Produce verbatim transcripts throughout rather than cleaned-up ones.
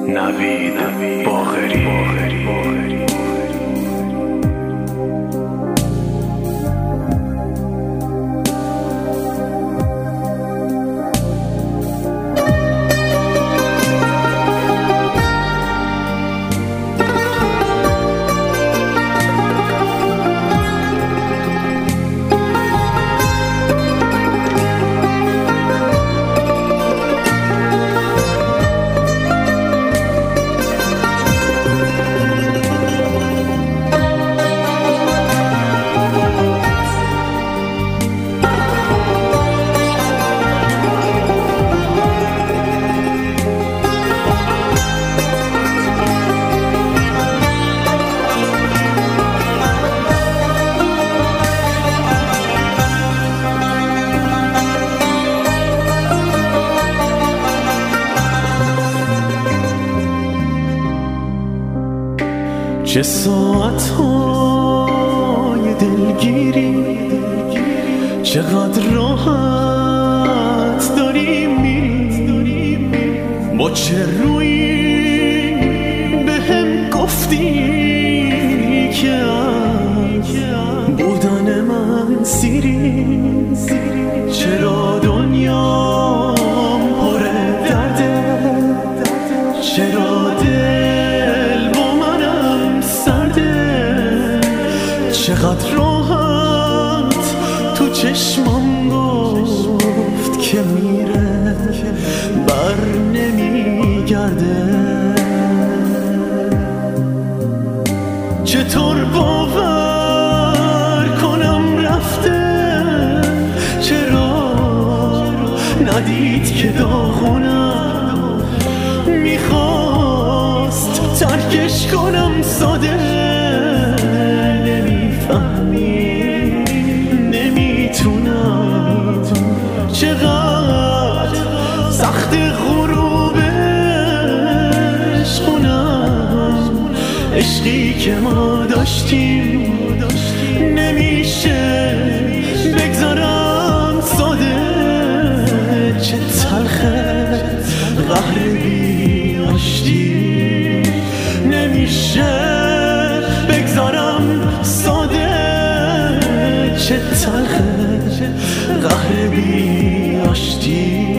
نوید باقری. چه ساعتهای دلگیری، چقدر راحت داریم میریم، با چه رویی به هم گفتی که بودن من سیری. چرا دنیام پر درده، چرا چقدر راحت تو چشمم گفت که میره بر نمیگرده. چطور باور کنم رفته، چرا ندید که داغونم میخواست ترکش کنم ساده. نمیتونم، چقدر سخت غروبش خونم، عشقی که ما داشتیم نمیشه بگذارم ساده. چه تلخه قهر بی آشتی، نمیشه بگذارم ساده. چه تلخه قهر بی آشتی.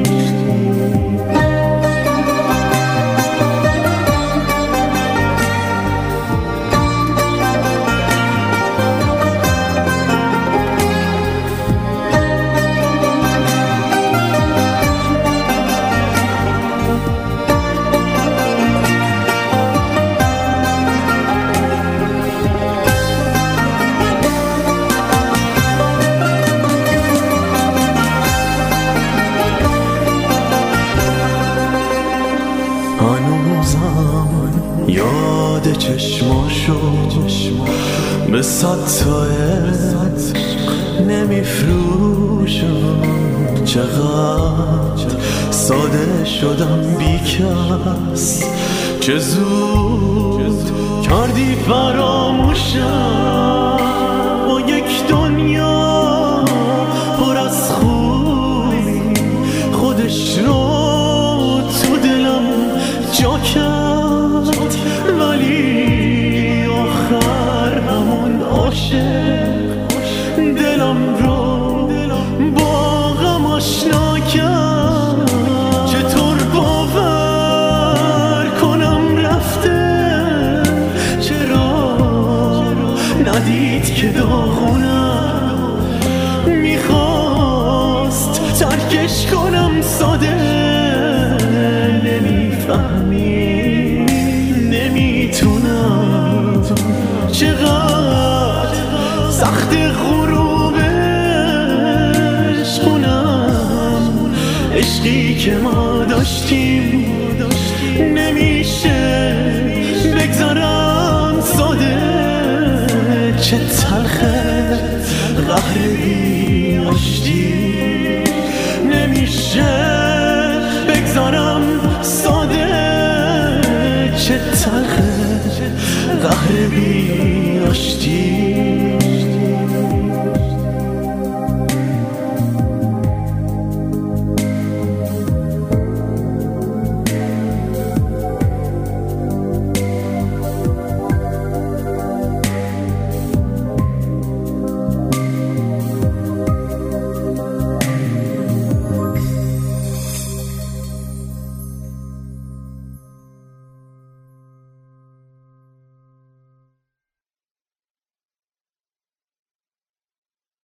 یاد چشماشو به صد تا عشق نمیفروشم. چقدر ساده شدم بی کس، چه زود کردی فراموشم. با یک دنیا پر از خوبی، خودش رو تو دلم جا کرد، ولی آخر همون عاشق دلم رو با غم آشنا کرد. چطور باور کنم رفته، چرا ندید که داغونم میخواست ترکش کنم ساده. نمیفهمی، نمیتونم، چقدر سخت غروبش خونم، عشقی که ما داشتیم نمیشه بگذارم ساده. چه تلخه قهر